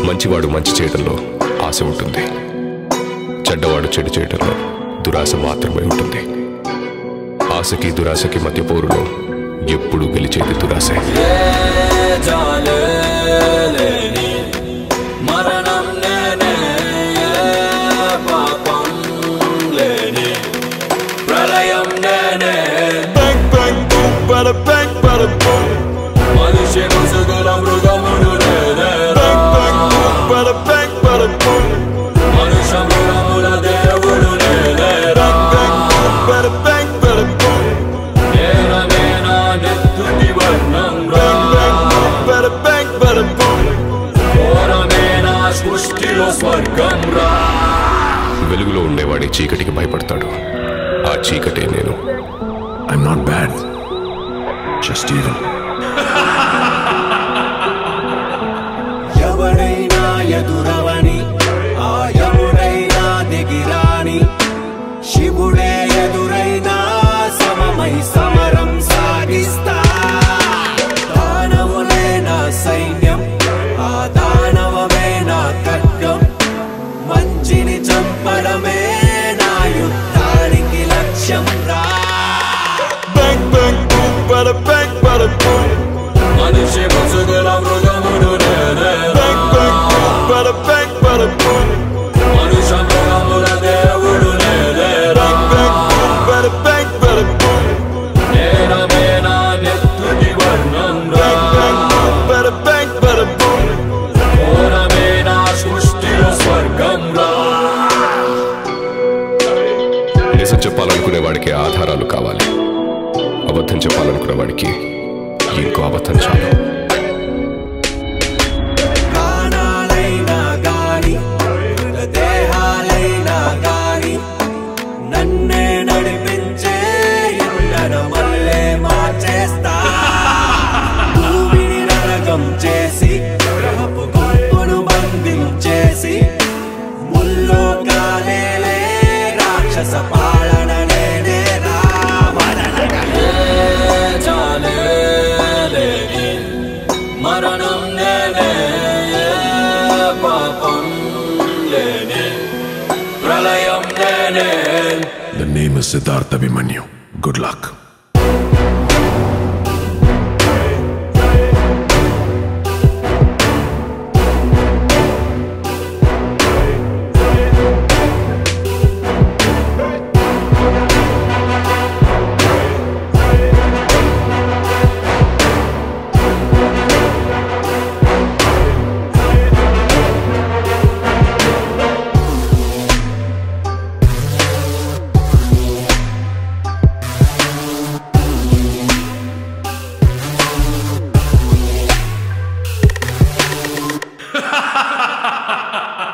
మంచివాడు మంచి చేయడంలో ఆశ ఉంటుంది, చెడ్డవాడు చెడు చేయడంలో దురాశ మాత్రమే ఉంటుంది. ఆశకి దురాశకి మధ్య పోరులో ఎప్పుడు గెలిచేది దురాశే. వెలుగులో ఉండేవాడి చీకటికి భయపడతాడు. ఆ చీకటే నేను. I'm not bad, just evil. ఎవడైనా ఎదురవని, ఆ ఎవడైనా దిగిరాని, శివుడే ఎదురైనా సమమై సమరం సాగిస్తా. దానవులే నా సైన్యం, ఆ దానవమే నా ఖడ్గం. మంచిని చంపడమే నా యుద్ధానికి లక్ష్యం రా. Bang bang boom, bada bang bada boom. మనిషి ముసుగుల మృగముడు నేనే. Bang bang boom, bada bang bada boom. మనుష మృగముల దేవుడు నేనే. Bang bang boom, bada bang bada boom. నేనమే నా నెత్తుటి వర్ణం రా. Bang bang boom, bada bang bada boom. ఓరమే నా సృష్టిలో స్వర్గం రా. నిజం చెప్పాలనుకునే వాడికి ఆధారాలు కావాలి, అబద్ధం చెప్పాలనుకునే వాడికి ఇంకో అబద్ధం చాలు. ప్రాణాలైనా గాని, దేహాలైనా గాని, నన్నే నడిపించే ఎండన మల్లే మార్చేస్తా. భూమిని నరకం చేసి, గ్రహపు గుంపును బంధించేసి, ముల్లోకాలేలే రాక్షస పాలన నేనే రా. మరణం నేనే, పాపం నేనే, ప్రళయం నేనే. The name is Siddhartha Abhimanyu. Good luck. Ha ha ha ha ha!